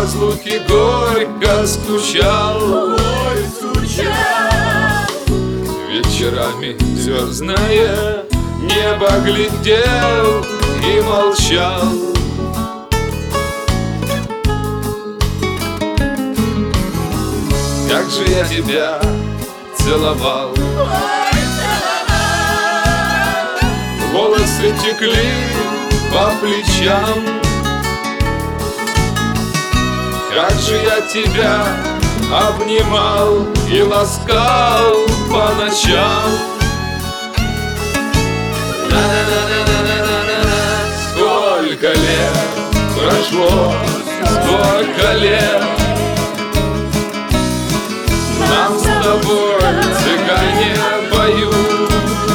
разлуке горько скучал. Ой, скучал. Вечерами звездное небо глядел и молчал. Как же я тебя целовал, Ой, целовал. волосы текли по плечам. Как же я тебя обнимал и ласкал по ночам. Сколько лет прошло, сколько лет нам с тобой цыгане поют.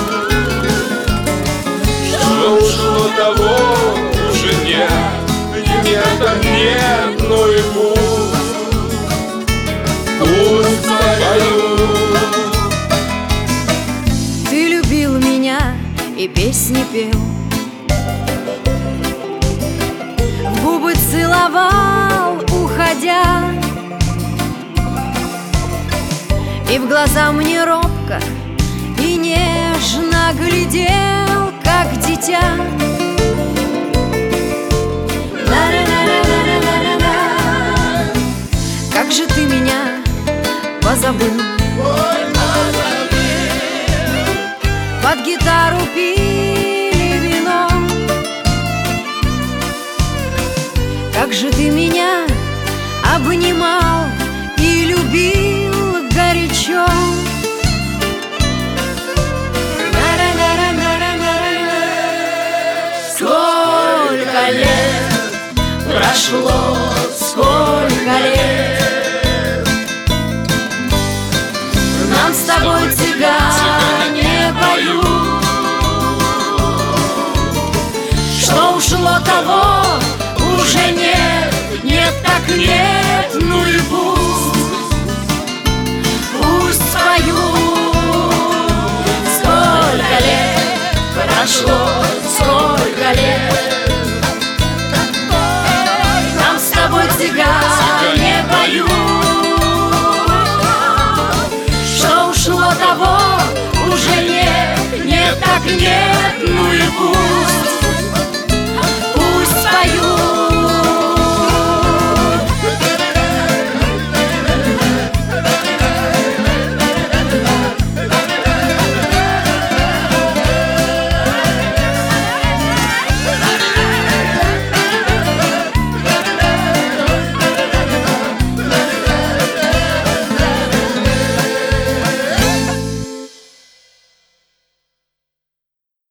Что ушло, того уже нет, нет так нет, ну и пусть поют. Ты любил меня и песни пел, в губы целовал, уходя, и в глаза мне робко и нежно глядел, как дитя. Как же ты меня позабыл, Ой, позабыл. под гитару пили вино. Как же ты меня обнимал и любил горячо. Сколько лет прошло, сколько лет Нам с тобой цыгане поют. Что ушло, того уже нет, нет так нет, ну и пусть поют. Сколько лет прошло, сколько лет нам с тобой цыгане поют. Что ушло, того уже нет, нет так нет.